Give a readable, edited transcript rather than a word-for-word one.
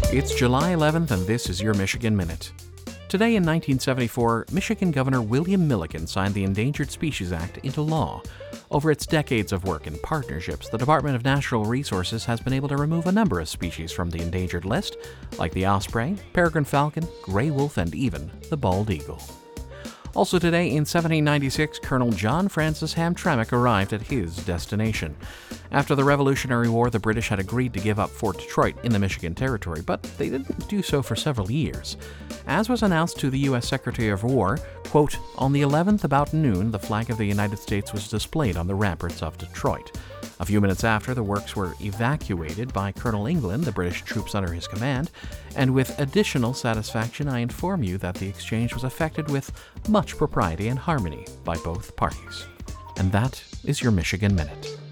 It's July 11th, and this is your Michigan Minute. Today in 1974, Michigan Governor William Milliken signed the Endangered Species Act into law. Over its decades of work and partnerships, the Department of Natural Resources has been able to remove a number of species from the endangered list, like the osprey, peregrine falcon, gray wolf, and even the bald eagle. Also today, in 1796, Colonel John Francis Hamtramck arrived at his destination. After the Revolutionary War, the British had agreed to give up Fort Detroit in the Michigan Territory, but they didn't do so for several years. As was announced to the U.S. Secretary of War, quote, "On the 11th about noon, the flag of the United States was displayed on the ramparts of Detroit." A few minutes after, the works were evacuated by Colonel England, the British troops under his command, and with additional satisfaction I inform you that the exchange was effected with much propriety and harmony by both parties. And that is your Michigan Minute.